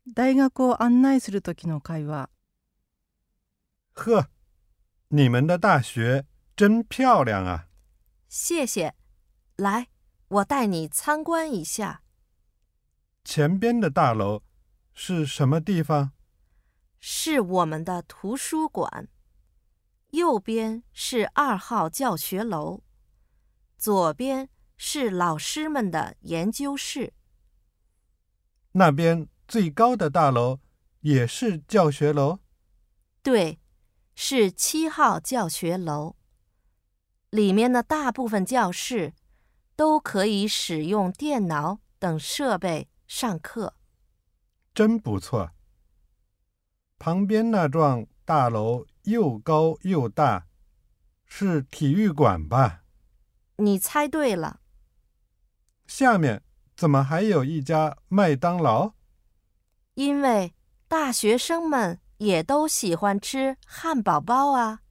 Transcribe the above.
大学を案内するときの会話。 呵，你们的大学真漂亮啊！ 谢谢。来，我带你参观一下。 前边的大楼是什么地方？ 是我们的图书馆。右边是2号教学楼，左边是老师们的研究室。 那边最高的大楼也是教学楼？ 对，是7号教学楼。里面的大部分教室都可以使用电脑等设备上课。 真不错。旁边那幢大楼又高又大，是体育馆吧？ 你猜对了。 下面怎么还有一家麦当劳？ 因为大学生们也都喜欢吃汉堡包啊。